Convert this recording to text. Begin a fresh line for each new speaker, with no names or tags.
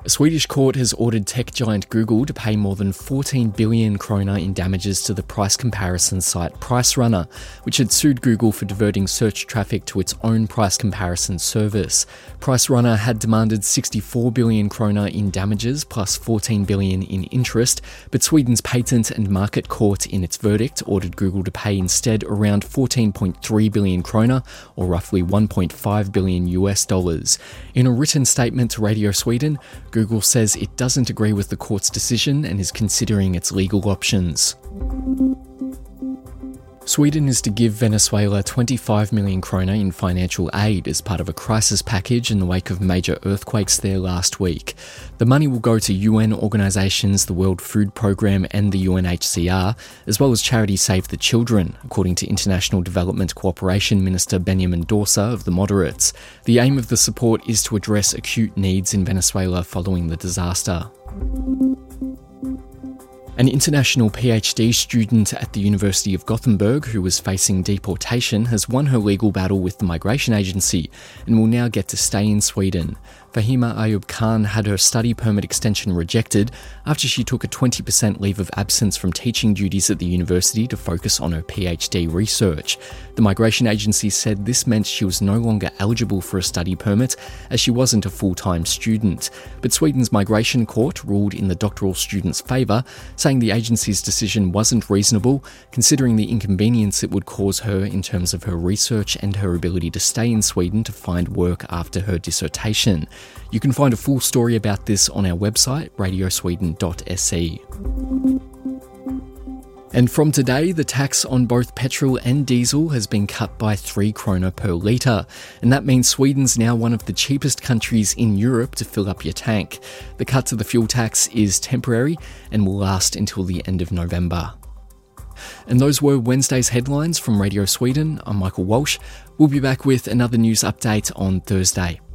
A Swedish court has ordered tech giant Google to pay more than 14 billion krona in damages to the price comparison site PriceRunner, which had sued Google for diverting search traffic to its own price comparison service. PriceRunner had demanded 64 billion krona in damages plus 14 billion in interest, but Sweden's Patent and Market Court in its verdict ordered Google to pay instead around 14.3 billion krona, or roughly $1.5 billion US. In a written statement to Radio Sweden, Google says it doesn't agree with the court's decision and is considering its legal options. Sweden is to give Venezuela 25 million krona in financial aid as part of a crisis package in the wake of major earthquakes there last week. The money will go to UN organisations, the World Food Programme and the UNHCR, as well as charity Save the Children, according to International Development Cooperation Minister Benjamin Dorsa of the Moderates. The aim of the support is to address acute needs in Venezuela following the disaster. An international PhD student at the University of Gothenburg who was facing deportation has won her legal battle with the migration agency and will now get to stay in Sweden. Fahima Ayub Khan had her study permit extension rejected after she took a 20% leave of absence from teaching duties at the university to focus on her PhD research. The migration agency said this meant she was no longer eligible for a study permit as she wasn't a full-time student. But Sweden's migration court ruled in the doctoral student's favour, saying the agency's decision wasn't reasonable, considering the inconvenience it would cause her in terms of her research and her ability to stay in Sweden to find work after her dissertation. You can find a full story about this on our website, radiosweden.se. And from today, the tax on both petrol and diesel has been cut by 3 krona per litre, and that means Sweden's now one of the cheapest countries in Europe to fill up your tank. The cut to the fuel tax is temporary and will last until the end of November. And those were Wednesday's headlines from Radio Sweden. I'm Michael Walsh. We'll be back with another news update on Thursday.